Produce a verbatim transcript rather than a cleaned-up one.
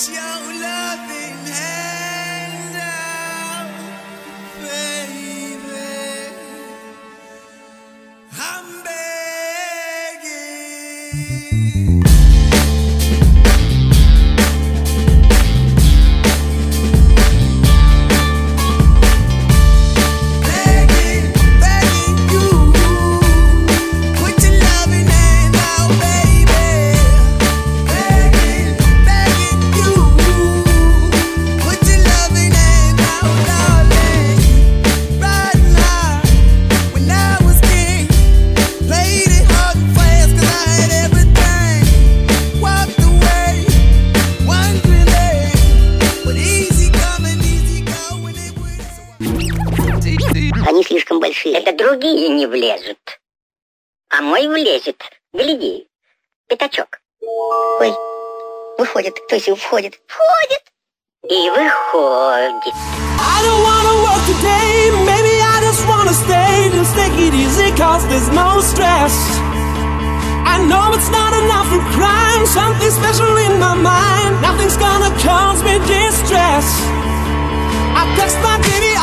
Put your loving hand out, baby. I'm begging. Они слишком большие. Это другие не влезут. А мой влезет. Гляди. Пятачок. Ой, выходит. То есть входит. Входит. И выходит. I don't wanna work today. Maybe I just wanna stay. Just take it easy cause there's no stress. I know it's not enough for crime. Something special in my mind. Nothing's gonna cause me distress. I text my baby